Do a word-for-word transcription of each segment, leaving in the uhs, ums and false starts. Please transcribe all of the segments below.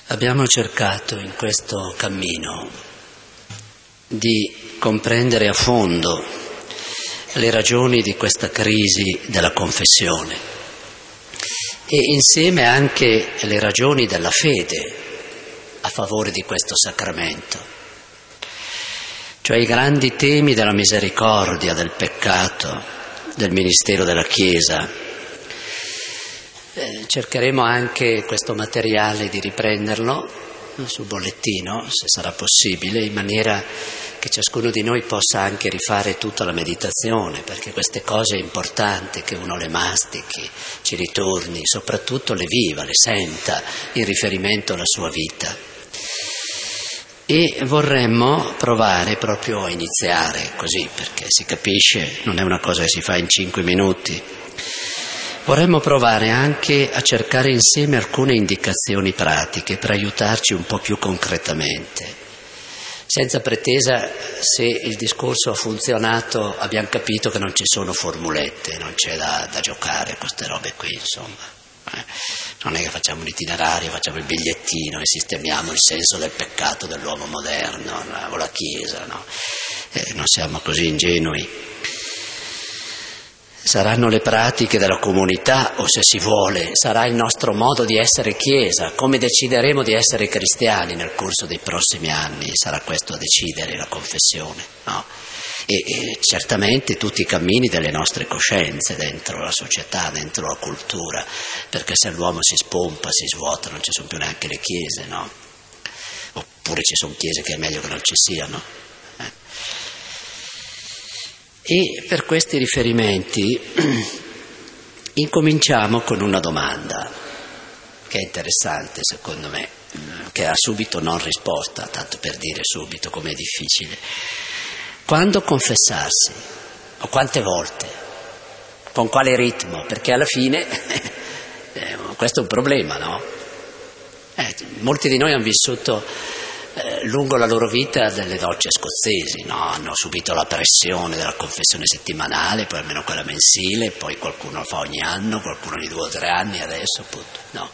Abbiamo cercato in questo cammino di comprendere a fondo le ragioni di questa crisi della confessione e insieme anche le ragioni della fede a favore di questo sacramento, cioè i grandi temi della misericordia, del peccato, del ministero della Chiesa. Eh, cercheremo anche questo materiale di riprenderlo sul bollettino, se sarà possibile, in maniera che ciascuno di noi possa anche rifare tutta la meditazione, perché queste cose è importante che uno le mastichi, ci ritorni, soprattutto le viva, le senta in riferimento alla sua vita. E vorremmo provare proprio a iniziare così, perché si capisce, non è una cosa che si fa in cinque minuti. Vorremmo provare anche a cercare insieme alcune indicazioni pratiche per aiutarci un po' più concretamente. Senza pretesa, se il discorso ha funzionato, abbiamo capito che non ci sono formulette, non c'è da, da giocare con queste robe qui, insomma. Eh? Non è che facciamo un itinerario, facciamo il bigliettino e sistemiamo il senso del peccato dell'uomo moderno, no? O la Chiesa, no? Eh, non siamo così ingenui. Saranno le pratiche della comunità o, se si vuole, sarà il nostro modo di essere Chiesa, come decideremo di essere cristiani nel corso dei prossimi anni, sarà questo a decidere la confessione, no? E, e certamente tutti i cammini delle nostre coscienze dentro la società, dentro la cultura, perché se l'uomo si spompa, si svuota, non ci sono più neanche le chiese, no? Oppure ci sono chiese che è meglio che non ci siano. E per questi riferimenti incominciamo con una domanda che è interessante secondo me, che ha subito non risposta, tanto per dire subito com'è difficile. Quando confessarsi? O quante volte? Con quale ritmo? Perché alla fine eh, questo è un problema, no? Eh, molti di noi hanno vissuto Eh, lungo la loro vita delle docce scozzesi, no? Hanno subito la pressione della confessione settimanale, poi almeno quella mensile, poi qualcuno lo fa ogni anno, qualcuno ogni due o tre anni adesso, appunto, no.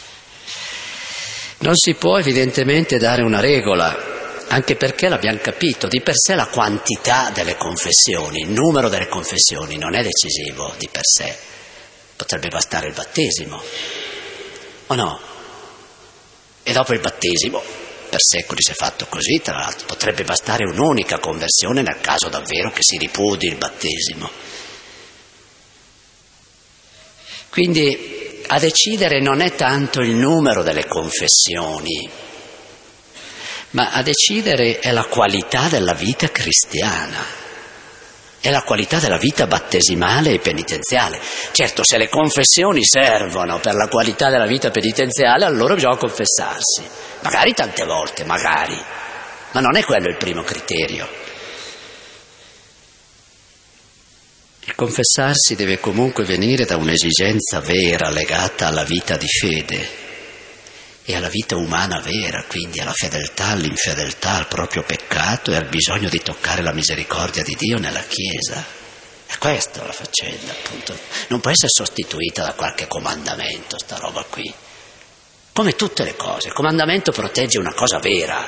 Non si può evidentemente dare una regola, anche perché l'abbiamo capito, di per sé la quantità delle confessioni, il numero delle confessioni non è decisivo di per sé, potrebbe bastare il battesimo, o no? E dopo il battesimo, per secoli si è fatto così, tra l'altro, potrebbe bastare un'unica conversione nel caso davvero che si ripudi il battesimo. Quindi a decidere non è tanto il numero delle confessioni, ma a decidere è la qualità della vita cristiana, è la qualità della vita battesimale e penitenziale. Certo, se le confessioni servono per la qualità della vita penitenziale, allora bisogna confessarsi. Magari tante volte, magari, ma non è quello il primo criterio. Il confessarsi deve comunque venire da un'esigenza vera legata alla vita di fede e alla vita umana vera, quindi alla fedeltà, all'infedeltà, al proprio peccato e al bisogno di toccare la misericordia di Dio nella Chiesa. E questa è la faccenda, appunto. Non può essere sostituita da qualche comandamento, sta roba qui. Come tutte le cose, il comandamento protegge una cosa vera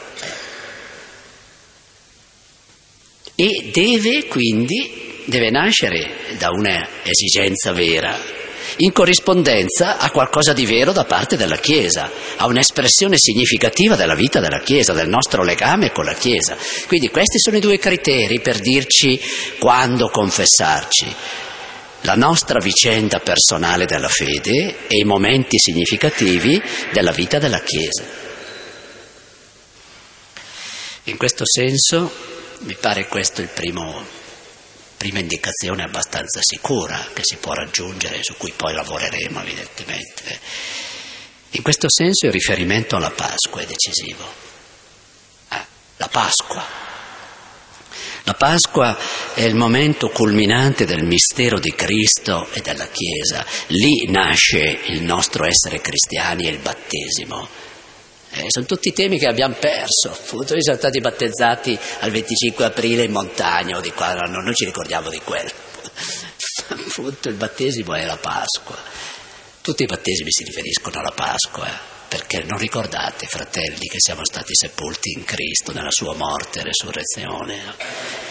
e deve quindi, deve nascere da una esigenza vera, in corrispondenza a qualcosa di vero da parte della Chiesa, a un'espressione significativa della vita della Chiesa, del nostro legame con la Chiesa. Quindi questi sono i due criteri per dirci quando confessarci. La nostra vicenda personale della fede e i momenti significativi della vita della Chiesa. In questo senso, mi pare questo il primo, prima indicazione abbastanza sicura che si può raggiungere, su cui poi lavoreremo evidentemente. In questo senso il riferimento alla Pasqua è decisivo. Eh, la Pasqua. La Pasqua è il momento culminante del mistero di Cristo e della Chiesa. Lì nasce il nostro essere cristiani e il battesimo. Eh, sono tutti temi che abbiamo perso. Appunto, noi siamo stati battezzati al venticinque aprile in montagna o di qua, non noi ci ricordiamo di quello. Appunto, il battesimo è la Pasqua. Tutti i battesimi si riferiscono alla Pasqua. Eh. perché non ricordate, fratelli, che siamo stati sepolti in Cristo nella sua morte e resurrezione? No?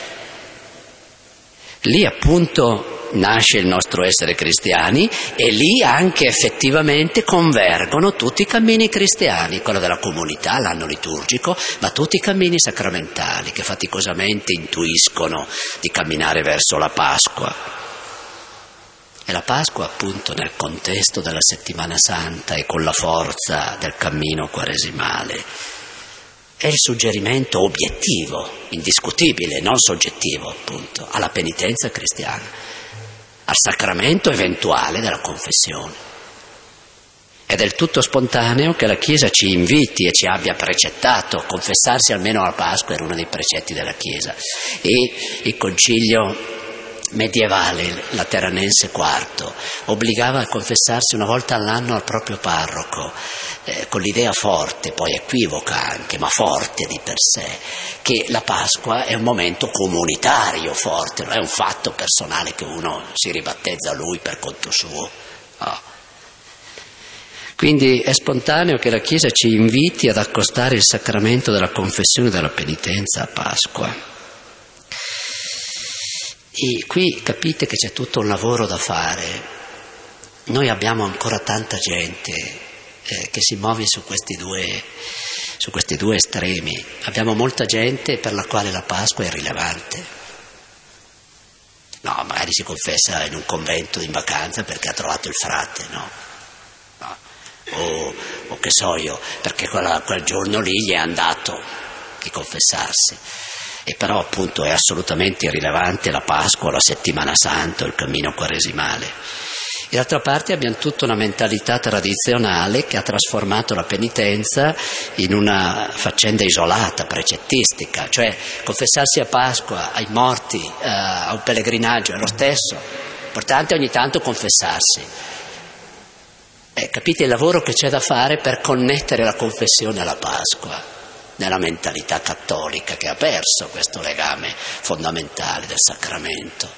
Lì appunto nasce il nostro essere cristiani e lì anche effettivamente convergono tutti i cammini cristiani, quello della comunità, l'anno liturgico, ma tutti i cammini sacramentali che faticosamente intuiscono di camminare verso la Pasqua. E la Pasqua appunto nel contesto della Settimana Santa e con la forza del cammino quaresimale è il suggerimento obiettivo, indiscutibile, non soggettivo appunto, alla penitenza cristiana, al sacramento eventuale della confessione. È del tutto spontaneo che la Chiesa ci inviti e ci abbia precettato, confessarsi almeno alla Pasqua era uno dei precetti della Chiesa, e il Concilio medievale, lateranense quarto, obbligava a confessarsi una volta all'anno al proprio parroco, eh, con l'idea forte, poi equivoca anche, ma forte di per sé, che la Pasqua è un momento comunitario forte, non è un fatto personale che uno si ribattezza a lui per conto suo. No. Quindi è spontaneo che la Chiesa ci inviti ad accostare il sacramento della confessione e della penitenza a Pasqua. E qui capite che c'è tutto un lavoro da fare. Noi abbiamo ancora tanta gente eh, che si muove su questi due, su questi due estremi. Abbiamo molta gente per la quale la Pasqua è irrilevante. No, magari si confessa in un convento in vacanza perché ha trovato il frate, no? no. O, o che so io, perché quella, quel giorno lì gli è andato di confessarsi. E però appunto è assolutamente irrilevante la Pasqua, la Settimana Santa, il cammino quaresimale. E d'altra parte abbiamo tutta una mentalità tradizionale che ha trasformato la penitenza in una faccenda isolata, precettistica, cioè confessarsi a Pasqua, ai morti, eh, a un pellegrinaggio è lo stesso, l'importante è ogni tanto confessarsi. Eh, capite il lavoro che c'è da fare per connettere la confessione alla Pasqua, nella mentalità cattolica che ha perso questo legame fondamentale del sacramento.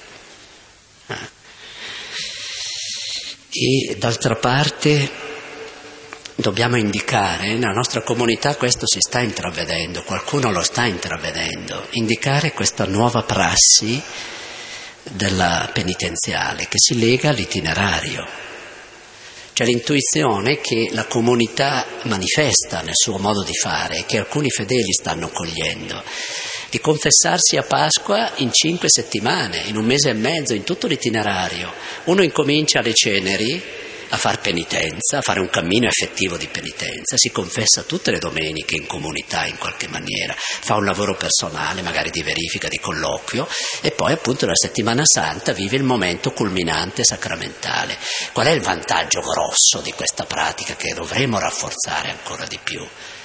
E d'altra parte dobbiamo indicare, nella nostra comunità questo si sta intravedendo, qualcuno lo sta intravedendo, indicare questa nuova prassi della penitenziale che si lega all'itinerario. C'è l'intuizione che la comunità manifesta nel suo modo di fare e che alcuni fedeli stanno cogliendo, di confessarsi a Pasqua in cinque settimane, in un mese e mezzo, in tutto l'itinerario. Uno incomincia alle ceneri a far penitenza, a fare un cammino effettivo di penitenza, si confessa tutte le domeniche in comunità in qualche maniera, fa un lavoro personale, magari di verifica, di colloquio, e poi appunto la Settimana Santa vive il momento culminante sacramentale. Qual è il vantaggio grosso di questa pratica che dovremo rafforzare ancora di più?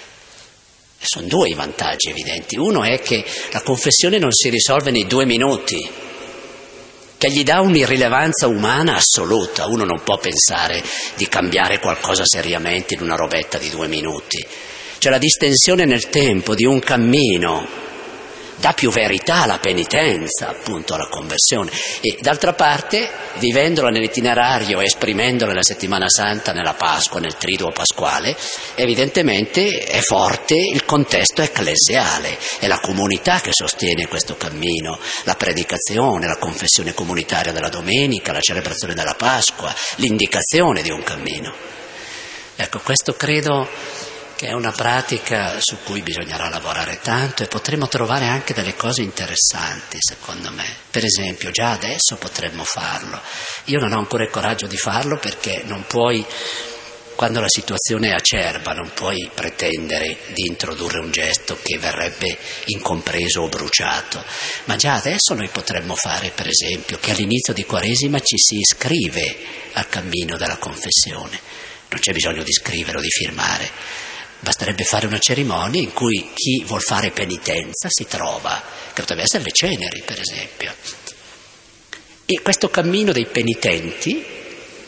E sono due i vantaggi evidenti. Uno è che la confessione non si risolve nei due minuti, che gli dà un'irrilevanza umana assoluta. Uno non può pensare di cambiare qualcosa seriamente in una robetta di due minuti. C'è la distensione nel tempo di un cammino, dà più verità alla penitenza, appunto alla conversione. E d'altra parte, vivendola nell'itinerario e esprimendola nella Settimana Santa, nella Pasqua, nel Triduo Pasquale, evidentemente è forte il contesto ecclesiale, è la comunità che sostiene questo cammino, la predicazione, la confessione comunitaria della domenica, la celebrazione della Pasqua, l'indicazione di un cammino. Ecco, questo credo che è una pratica su cui bisognerà lavorare tanto e potremo trovare anche delle cose interessanti, secondo me. Per esempio, già adesso potremmo farlo. Io non ho ancora il coraggio di farlo perché non puoi, quando la situazione è acerba, non puoi pretendere di introdurre un gesto che verrebbe incompreso o bruciato. Ma già adesso noi potremmo fare, per esempio, che all'inizio di Quaresima ci si iscrive al cammino della confessione. Non c'è bisogno di scrivere o di firmare. Basterebbe fare una cerimonia in cui chi vuol fare penitenza si trova, che potrebbe essere le ceneri, per esempio. E questo cammino dei penitenti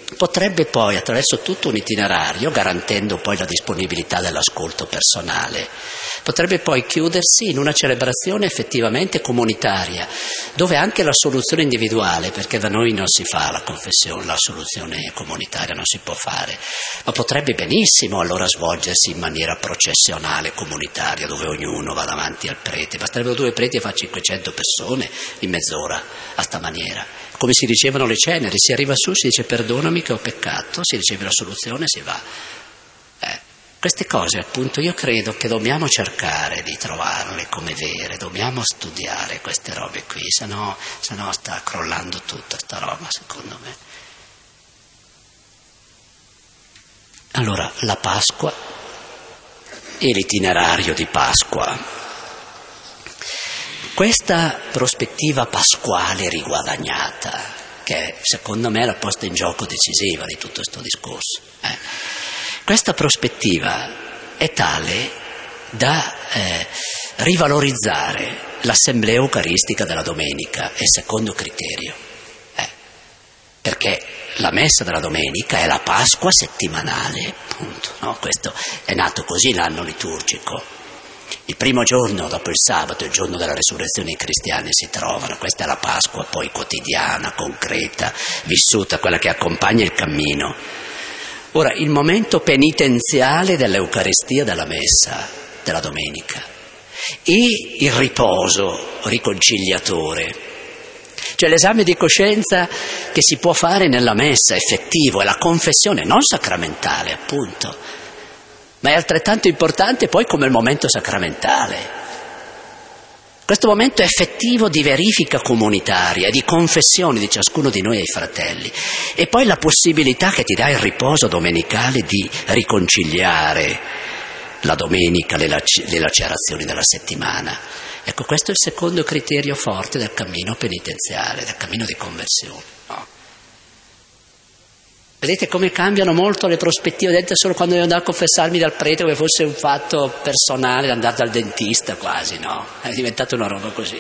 potrebbe poi, attraverso tutto un itinerario, garantendo poi la disponibilità dell'ascolto personale, potrebbe poi chiudersi in una celebrazione effettivamente comunitaria, dove anche la soluzione individuale, perché da noi non si fa la confessione, la soluzione comunitaria non si può fare, ma potrebbe benissimo allora svolgersi in maniera processionale comunitaria, dove ognuno va davanti al prete. Basterebbero due preti e fa cinquecento persone in mezz'ora, a sta maniera. Come si ricevono le ceneri, si arriva su, si dice perdonami che ho peccato, si riceve la soluzione e si va. Eh, queste cose appunto io credo che dobbiamo cercare di trovarle come vere, dobbiamo studiare queste robe qui, se no, se no sta crollando tutta sta roba secondo me. Allora, la Pasqua e l'itinerario di Pasqua. Questa prospettiva pasquale riguadagnata, che secondo me è la posta in gioco decisiva di tutto questo discorso, eh. questa prospettiva è tale da eh, rivalorizzare l'assemblea eucaristica della domenica, è il secondo criterio, eh. perché la messa della domenica è la Pasqua settimanale, appunto, no? Questo è nato così l'anno liturgico. Il primo giorno dopo il sabato, il giorno della resurrezione, i cristiani si trovano, questa è la Pasqua poi quotidiana, concreta, vissuta, quella che accompagna il cammino. Ora, il momento penitenziale dell'Eucaristia, della messa, della domenica, e il riposo riconciliatore, cioè l'esame di coscienza che si può fare nella messa, effettivo, è la confessione, non sacramentale appunto, ma è altrettanto importante poi come il momento sacramentale. Questo momento effettivo di verifica comunitaria, di confessione di ciascuno di noi ai fratelli, e poi la possibilità che ti dà il riposo domenicale di riconciliare la domenica, le, lac- le lacerazioni della settimana. Ecco, questo è il secondo criterio forte del cammino penitenziale, del cammino di conversione. No? Vedete come cambiano molto le prospettive, vedete solo quando devo andare a confessarmi dal prete come fosse un fatto personale, andare dal dentista quasi, no? È diventata una roba così.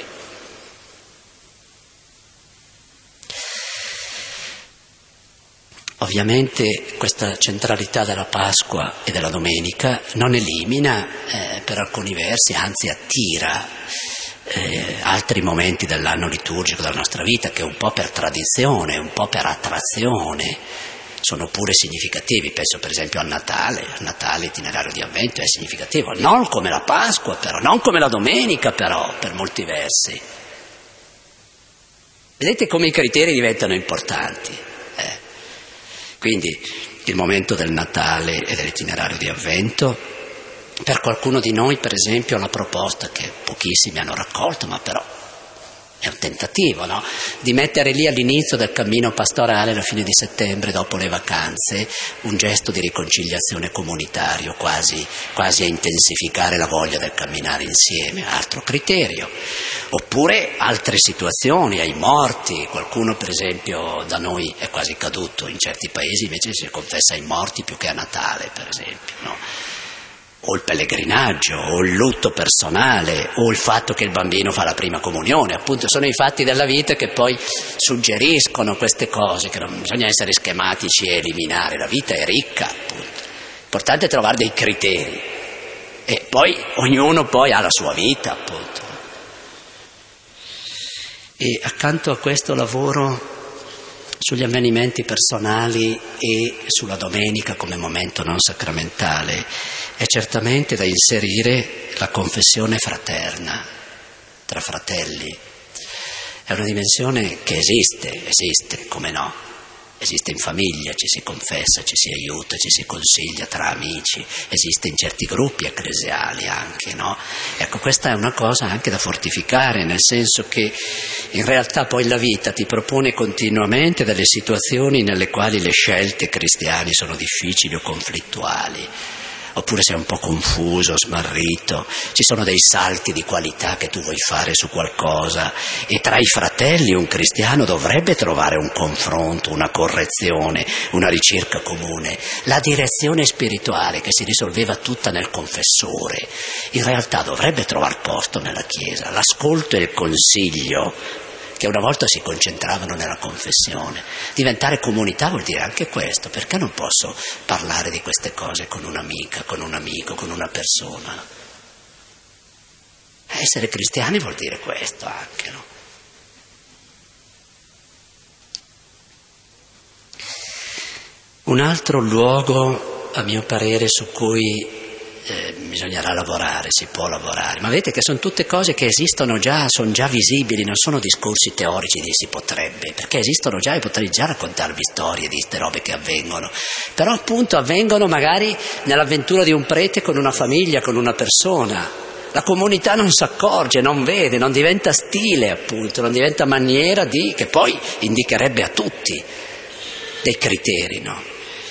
Ovviamente questa centralità della Pasqua e della Domenica non elimina eh, per alcuni versi, anzi attira eh, altri momenti dell'anno liturgico della nostra vita che un po' per tradizione, un po' per attrazione sono pure significativi. Penso per esempio al Natale, al Natale itinerario di Avvento è significativo, non come la Pasqua però, non come la Domenica però, per molti versi. Vedete come i criteri diventano importanti. Eh. Quindi il momento del Natale e dell'itinerario di Avvento, per qualcuno di noi per esempio la proposta che pochissimi hanno raccolto, ma però è un tentativo, no? Di mettere lì all'inizio del cammino pastorale, alla fine di settembre, dopo le vacanze, un gesto di riconciliazione comunitario, quasi, quasi a intensificare la voglia del camminare insieme, altro criterio. Oppure altre situazioni, ai morti, qualcuno per esempio da noi è quasi caduto, in certi paesi invece si confessa ai morti più che a Natale, per esempio, no? O il pellegrinaggio, o il lutto personale, o il fatto che il bambino fa la prima comunione, appunto sono i fatti della vita che poi suggeriscono queste cose, che non bisogna essere schematici e eliminare, la vita è ricca, appunto. L'importante è trovare dei criteri, e poi ognuno poi ha la sua vita, appunto. E accanto a questo lavoro sugli avvenimenti personali e sulla domenica come momento non sacramentale è certamente da inserire la confessione fraterna tra fratelli. È una dimensione che esiste, esiste, come no? Esiste in famiglia, ci si confessa, ci si aiuta, ci si consiglia tra amici, esiste in certi gruppi ecclesiali anche, no? Ecco, questa è una cosa anche da fortificare, nel senso che in realtà poi la vita ti propone continuamente delle situazioni nelle quali le scelte cristiane sono difficili o conflittuali. Oppure sei un po' confuso, smarrito, ci sono dei salti di qualità che tu vuoi fare su qualcosa e tra i fratelli un cristiano dovrebbe trovare un confronto, una correzione, una ricerca comune. La direzione spirituale che si risolveva tutta nel confessore in realtà dovrebbe trovare posto nella Chiesa, l'ascolto e il consiglio che una volta si concentravano nella confessione. Diventare comunità vuol dire anche questo, perché non posso parlare di queste cose con un'amica, con un amico, con una persona? Essere cristiani vuol dire questo anche, no? Un altro luogo, a mio parere, su cui eh, bisognerà lavorare, si può lavorare, ma vedete che sono tutte cose che esistono già, sono già visibili, non sono discorsi teorici di si potrebbe, perché esistono già e potrei già raccontarvi storie di queste robe che avvengono, però appunto avvengono magari nell'avventura di un prete con una famiglia, con una persona. La comunità non si accorge, non vede, non diventa stile appunto, non diventa maniera di, che poi indicherebbe a tutti dei criteri, no?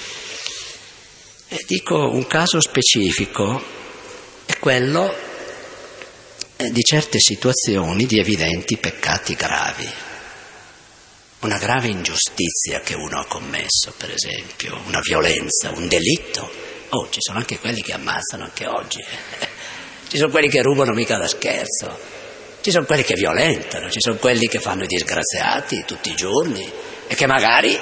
E dico un caso specifico, è quello di certe situazioni di evidenti peccati gravi. Una grave ingiustizia che uno ha commesso, per esempio, una violenza, un delitto. Oh, ci sono anche quelli che ammazzano anche oggi. Ci sono quelli che rubano mica da scherzo. Ci sono quelli che violentano, ci sono quelli che fanno i disgraziati tutti i giorni e che magari...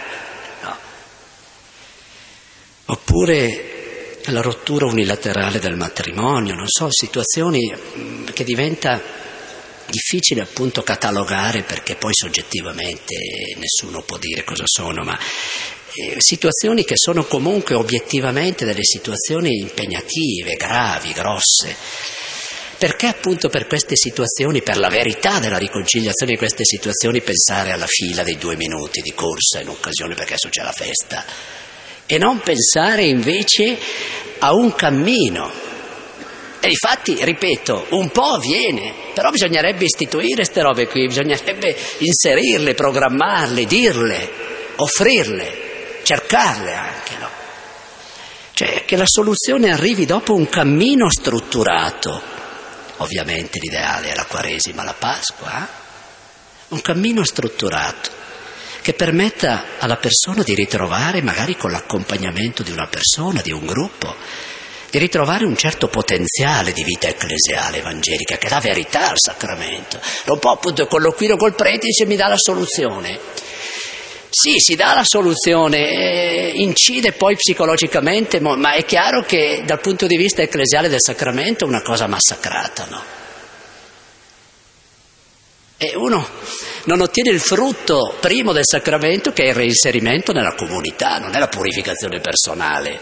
Oppure la rottura unilaterale del matrimonio, non so, situazioni che diventa difficile appunto catalogare perché poi soggettivamente nessuno può dire cosa sono, ma eh, situazioni che sono comunque obiettivamente delle situazioni impegnative, gravi, grosse. Perché appunto per queste situazioni, per la verità della riconciliazione di queste situazioni, pensare alla fila dei due minuti di corsa in occasione perché adesso c'è la festa? E non pensare invece a un cammino. E infatti, ripeto, un po' avviene, però bisognerebbe istituire queste robe qui, bisognerebbe inserirle, programmarle, dirle, offrirle, cercarle anche, no? Cioè che la soluzione arrivi dopo un cammino strutturato. Ovviamente l'ideale è la Quaresima, la Pasqua, eh? Un cammino strutturato che permetta alla persona di ritrovare, magari con l'accompagnamento di una persona, di un gruppo, di ritrovare un certo potenziale di vita ecclesiale evangelica, che è la verità al sacramento. Non può appunto colloquio col prete e dice mi dà la soluzione. Sì, si dà la soluzione, eh, incide poi psicologicamente, ma è chiaro che dal punto di vista ecclesiale del sacramento è una cosa massacrata, no? E uno non ottiene il frutto primo del sacramento, che è il reinserimento nella comunità, non è la purificazione personale.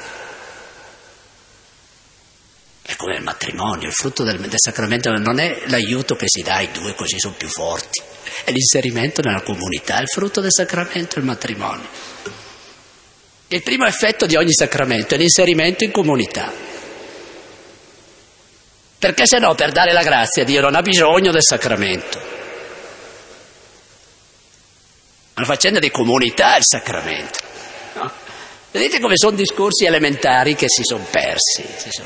È come il matrimonio, il frutto del, del sacramento non è l'aiuto che si dà ai due così sono più forti, è l'inserimento nella comunità, il frutto del sacramento è il matrimonio. Il primo effetto di ogni sacramento è l'inserimento in comunità. Perché se no, per dare la grazia, Dio non ha bisogno del sacramento. Una faccenda di comunità è il sacramento, no? Vedete come sono discorsi elementari che si sono persi. Si sono...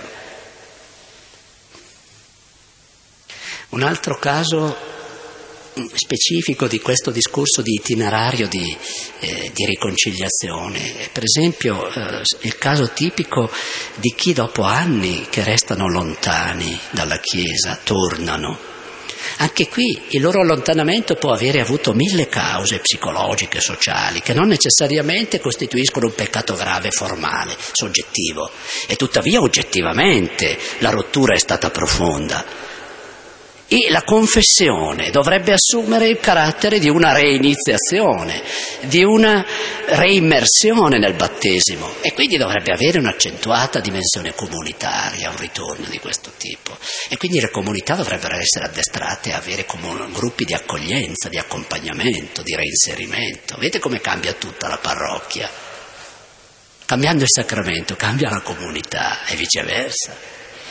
Un altro caso specifico di questo discorso di itinerario di, eh, di riconciliazione è per esempio eh, il caso tipico di chi dopo anni che restano lontani dalla Chiesa tornano. Anche qui il loro allontanamento può avere avuto mille cause psicologiche, sociali, che non necessariamente costituiscono un peccato grave formale, soggettivo, e tuttavia oggettivamente la rottura è stata profonda. E la confessione dovrebbe assumere il carattere di una reiniziazione, di una reimmersione nel battesimo, e quindi dovrebbe avere un'accentuata dimensione comunitaria, un ritorno di questo tipo. E quindi le comunità dovrebbero essere addestrate a avere comun- gruppi di accoglienza, di accompagnamento, di reinserimento. Vedete come cambia tutta la parrocchia? Cambiando il sacramento cambia la comunità e viceversa.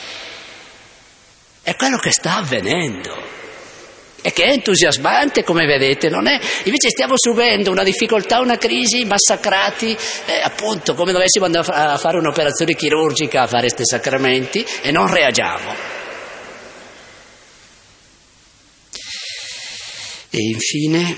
È quello che sta avvenendo e che è entusiasmante, come vedete, non è? Invece stiamo subendo una difficoltà, una crisi, massacrati, eh, appunto come dovessimo andare a fare un'operazione chirurgica, a fare questi sacramenti, e non reagiamo. E infine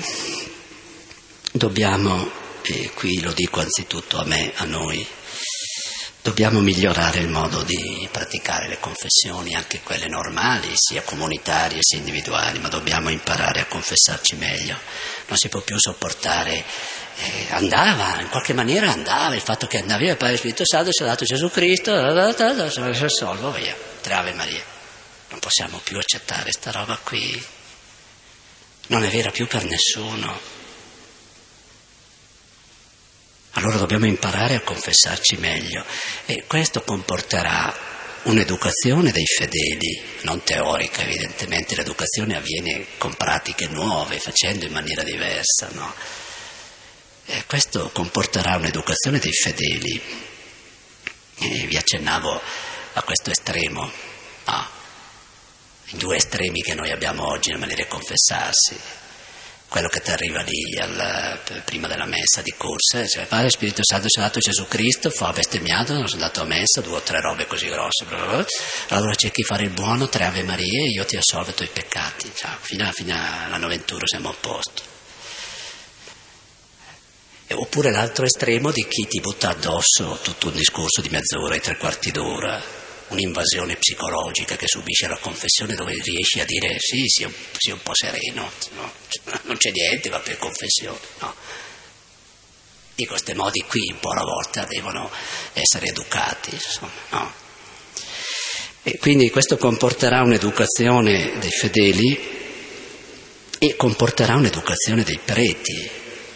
dobbiamo, e qui lo dico anzitutto a me, a noi, Dobbiamo migliorare il modo di praticare le confessioni, anche quelle normali, sia comunitarie sia individuali, ma dobbiamo imparare a confessarci meglio. Non si può più sopportare, eh, andava, in qualche maniera andava, il fatto che andavi al Padre Spirito Santo, ci ha dato Gesù Cristo, si salvo, via, tre Ave Maria. Non possiamo più accettare sta roba qui, non è vera più per nessuno. Allora dobbiamo imparare a confessarci meglio e questo comporterà un'educazione dei fedeli, non teorica evidentemente, l'educazione avviene con pratiche nuove, facendo in maniera diversa, no? E questo comporterà un'educazione dei fedeli. E vi accennavo a questo estremo, no? I due estremi che noi abbiamo oggi nella maniera di confessarsi. Quello che ti arriva lì al, prima della messa di corsa, cioè Padre Spirito Santo ci ha dato Gesù Cristo, fa bestemmiato, non sono andato a messa, due o tre robe così grosse, bla bla bla. Allora cerchi di fare il buono, tre Ave Marie e io ti assolvo i tuoi peccati, cioè, fino, a, fino all'anno ventuno siamo a posto. E, oppure l'altro estremo di chi ti butta addosso tutto un discorso di mezz'ora e tre quarti d'ora, un'invasione psicologica che subisce la confessione dove riesci a dire sì, sia, sia un po' sereno, no? Non c'è niente, va per confessione, no? Di questi modi qui un po' alla volta devono essere educati, insomma, no? E quindi questo comporterà un'educazione dei fedeli e comporterà un'educazione dei preti.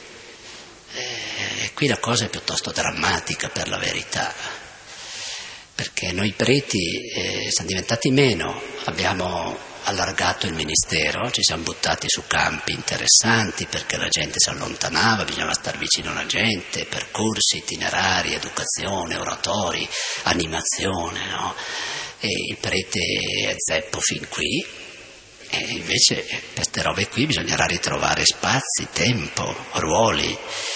E qui la cosa è piuttosto drammatica per la verità. Perché noi preti eh, siamo diventati meno, abbiamo allargato il ministero, ci siamo buttati su campi interessanti perché la gente si allontanava, bisognava star vicino alla gente, percorsi, itinerari, educazione, oratori, animazione, no? E il prete è zeppo fin qui, e invece per queste robe qui bisognerà ritrovare spazi, tempo, ruoli,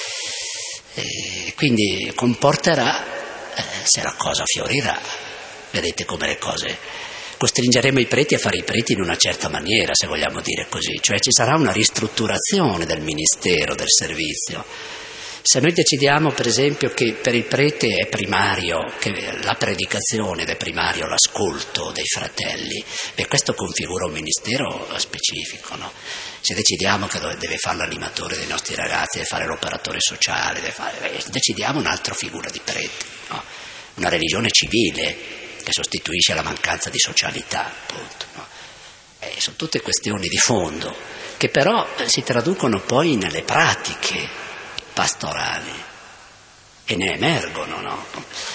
e quindi comporterà, se la cosa fiorirà, vedete come le cose, costringeremo i preti a fare i preti in una certa maniera, se vogliamo dire così, cioè ci sarà una ristrutturazione del ministero, del servizio. Se noi decidiamo per esempio che per il prete è primario, che la predicazione ed è primario l'ascolto dei fratelli, beh, questo configura un ministero specifico, no? Se decidiamo che deve fare l'animatore dei nostri ragazzi, deve fare l'operatore sociale, deve fare, decidiamo un'altra figura di prete, no? Una religione civile che sostituisce la mancanza di socialità, appunto, no? Eh, sono tutte questioni di fondo che però si traducono poi nelle pratiche pastorali e ne emergono, no?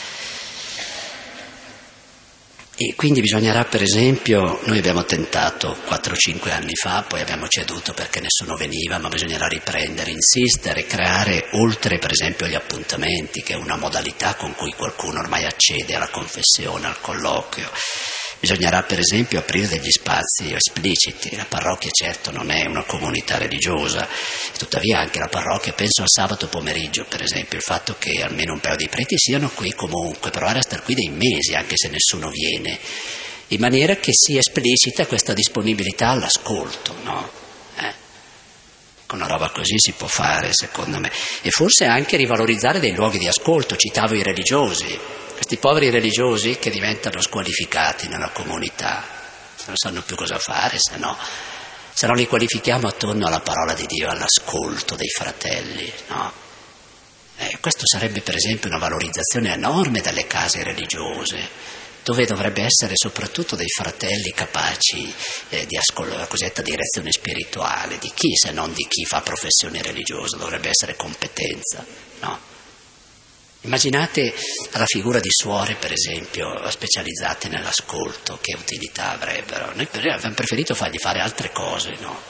E quindi bisognerà, per esempio, noi abbiamo tentato quattro cinque anni fa, poi abbiamo ceduto perché nessuno veniva, ma bisognerà riprendere, insistere, creare, oltre per esempio agli appuntamenti, che è una modalità con cui qualcuno ormai accede alla confessione, al colloquio. Bisognerà per esempio aprire degli spazi espliciti. La parrocchia certo non è una comunità religiosa, tuttavia anche la parrocchia, penso al sabato pomeriggio per esempio, il fatto che almeno un paio di preti siano qui comunque, provare a star qui dei mesi anche se nessuno viene, in maniera che sia esplicita questa disponibilità all'ascolto, no? Eh? Con una roba così si può fare, secondo me, e forse anche rivalorizzare dei luoghi di ascolto. Citavo i religiosi, questi poveri religiosi che diventano squalificati nella comunità, non sanno più cosa fare, se no, se no li qualifichiamo attorno alla parola di Dio, all'ascolto dei fratelli, no? Eh, questo sarebbe per esempio una valorizzazione enorme delle case religiose, dove dovrebbe essere soprattutto dei fratelli capaci eh, di ascoltare la cosiddetta direzione spirituale, di chi se non di chi fa professione religiosa, dovrebbe essere competenza, no? Immaginate la figura di suore, per esempio, specializzate nell'ascolto, che utilità avrebbero? Noi abbiamo preferito fargli fare altre cose, no?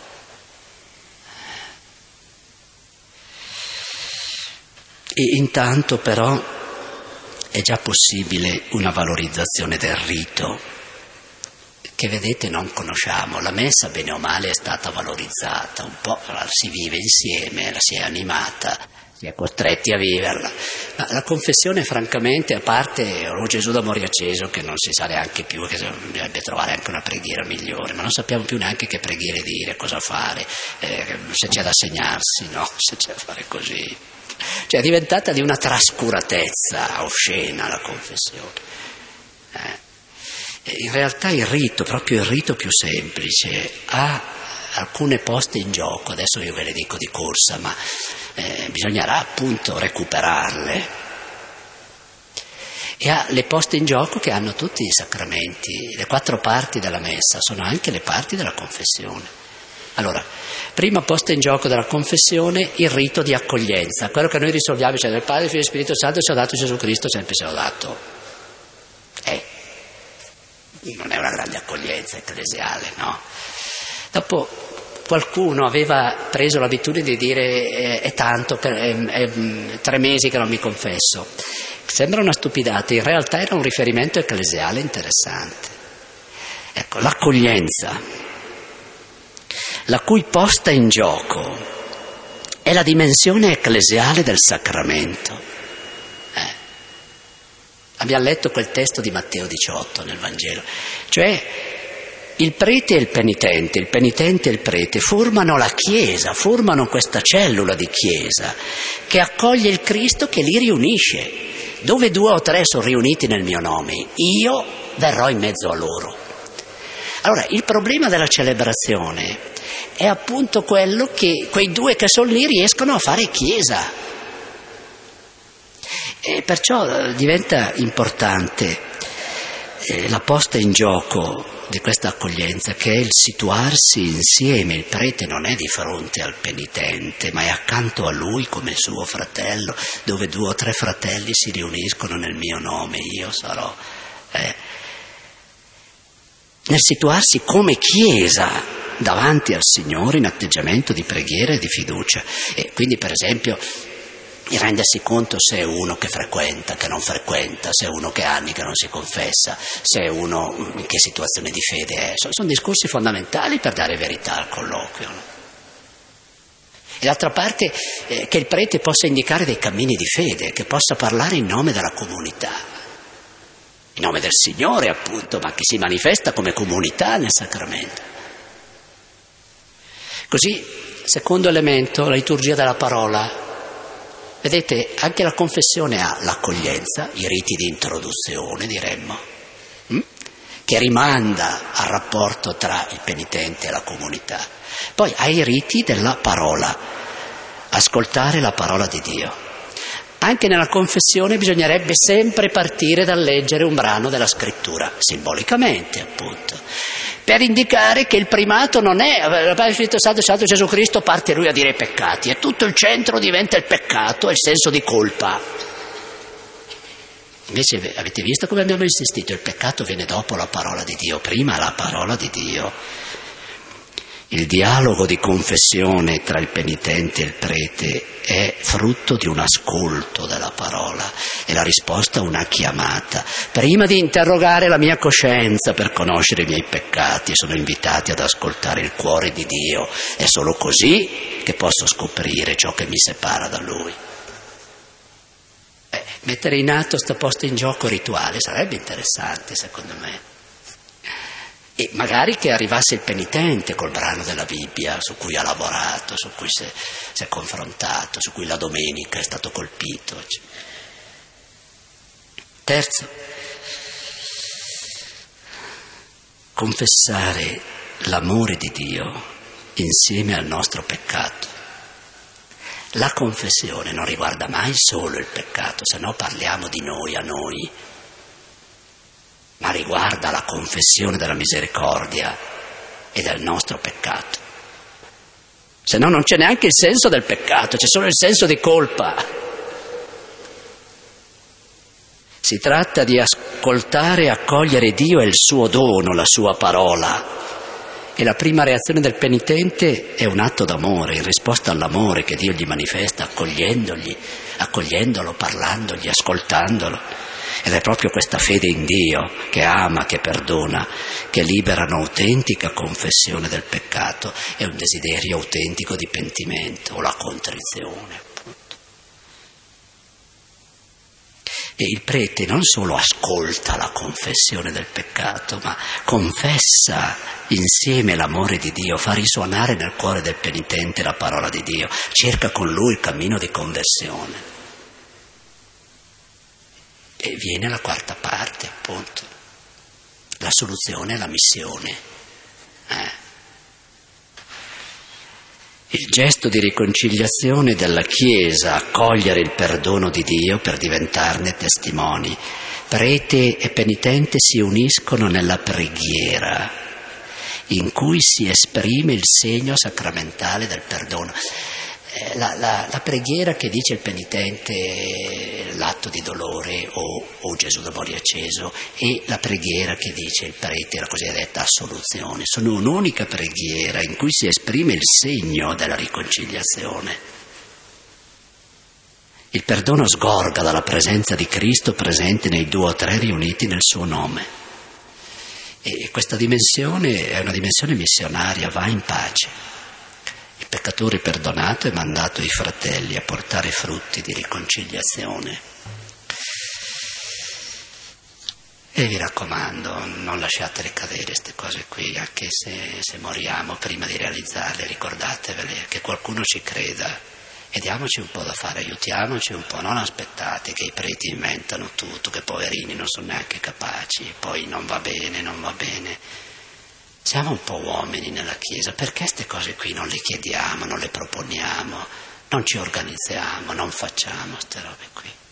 E intanto però è già possibile una valorizzazione del rito, che vedete non conosciamo. La messa, bene o male, è stata valorizzata, un po' si vive insieme, la si è animata, si è costretti a viverla. Ma la confessione, francamente, a parte o Gesù d'amore acceso, che non si sa neanche più, che bisognerebbe trovare anche una preghiera migliore, ma non sappiamo più neanche che preghiere dire, cosa fare, eh, se c'è da segnarsi, no? Se c'è da fare così. Cioè è diventata di una trascuratezza oscena la confessione. Eh. In realtà il rito, proprio il rito più semplice, ha alcune poste in gioco, adesso io ve le dico di corsa, ma eh, bisognerà appunto recuperarle. E ha le poste in gioco che hanno tutti i sacramenti, le quattro parti della messa sono anche le parti della confessione. Allora, prima posta in gioco della confessione, il rito di accoglienza, quello che noi risolviamo, cioè del Padre, Figlio e Spirito Santo ci ha dato Gesù Cristo, sempre se l'ha dato. Eh, non è una grande accoglienza ecclesiale, no? Dopo qualcuno aveva preso l'abitudine di dire eh, è tanto, che, è, è tre mesi che non mi confesso. Sembra una stupidata, in realtà era un riferimento ecclesiale interessante. Ecco, l'accoglienza, la cui posta in gioco è la dimensione ecclesiale del sacramento. Eh. Abbiamo letto quel testo di Matteo diciotto nel Vangelo, cioè il prete e il penitente, il penitente e il prete formano la Chiesa, formano questa cellula di Chiesa che accoglie il Cristo, che li riunisce. Dove due o tre sono riuniti nel mio nome, io verrò in mezzo a loro. Allora, il problema della celebrazione è appunto quello che quei due che sono lì riescono a fare Chiesa. E perciò diventa importante eh, la posta in gioco di questa accoglienza, che è il situarsi insieme. Il prete non è di fronte al penitente, ma è accanto a lui come suo fratello. Dove due o tre fratelli si riuniscono nel mio nome, io sarò. Eh. Nel situarsi come Chiesa davanti al Signore in atteggiamento di preghiera e di fiducia. E quindi, per esempio, di rendersi conto se è uno che frequenta, che non frequenta, se è uno che ha anni che non si confessa, se è uno in che situazione di fede è. Sono, sono discorsi fondamentali per dare verità al colloquio. No? E d'altra parte eh, che il prete possa indicare dei cammini di fede, che possa parlare in nome della comunità, in nome del Signore appunto, ma che si manifesta come comunità nel sacramento. Così, secondo elemento, la liturgia della parola. Vedete, anche la confessione ha l'accoglienza, i riti di introduzione, diremmo, hm? che rimanda al rapporto tra il penitente e la comunità. Poi ha i riti della parola, ascoltare la parola di Dio. Anche nella confessione bisognerebbe sempre partire dal leggere un brano della Scrittura, simbolicamente appunto, per indicare che il primato non è il Padre, Spirito Santo, Santo Gesù Cristo, parte lui a dire i peccati, e tutto il centro diventa il peccato e il senso di colpa. Invece avete visto come abbiamo insistito, il peccato viene dopo la parola di Dio, prima la parola di Dio. Il dialogo di confessione tra il penitente e il prete è frutto di un ascolto della parola e la risposta una chiamata. Prima di interrogare la mia coscienza per conoscere i miei peccati, sono invitati ad ascoltare il cuore di Dio. È solo così che posso scoprire ciò che mi separa da Lui. Eh, mettere in atto sta posta in gioco rituale sarebbe interessante, secondo me. E magari che arrivasse il penitente col brano della Bibbia su cui ha lavorato, su cui si è, si è confrontato, su cui la domenica è stato colpito. Terzo, confessare l'amore di Dio insieme al nostro peccato. La confessione non riguarda mai solo il peccato, se no parliamo di noi a noi, ma riguarda la confessione della misericordia e del nostro peccato. Se no non c'è neanche il senso del peccato, c'è solo il senso di colpa. Si tratta di ascoltare e accogliere Dio e il suo dono, la sua parola. E la prima reazione del penitente è un atto d'amore, in risposta all'amore che Dio gli manifesta, accogliendogli, accogliendolo, parlandogli, ascoltandolo. Ed è proprio questa fede in Dio che ama, che perdona, che libera un'autentica confessione del peccato e un desiderio autentico di pentimento o la contrizione, appunto. E il prete non solo ascolta la confessione del peccato, ma confessa insieme l'amore di Dio, fa risuonare nel cuore del penitente la parola di Dio, cerca con lui il cammino di conversione. E viene la quarta parte, appunto, la soluzione e la missione. Eh. Il gesto di riconciliazione della Chiesa, accogliere il perdono di Dio per diventarne testimoni. Prete e penitente si uniscono nella preghiera, in cui si esprime il segno sacramentale del perdono. La, la, la preghiera che dice il penitente, l'atto di dolore o, o Gesù d'amore acceso, e la preghiera che dice il prete, la cosiddetta assoluzione, sono un'unica preghiera in cui si esprime il segno della riconciliazione. Il perdono sgorga dalla presenza di Cristo presente nei due o tre riuniti nel suo nome. E questa dimensione è una dimensione missionaria, va in pace. Il peccatore perdonato è mandato ai fratelli a portare frutti di riconciliazione. E vi raccomando, non lasciate cadere queste cose qui, anche se, se moriamo prima di realizzarle, ricordatevele, che qualcuno ci creda e diamoci un po' da fare, aiutiamoci un po', non aspettate che i preti inventano tutto, che poverini non sono neanche capaci, poi non va bene, non va bene. Siamo un po' uomini nella Chiesa, perché queste cose qui non le chiediamo, non le proponiamo, non ci organizziamo, non facciamo queste robe qui?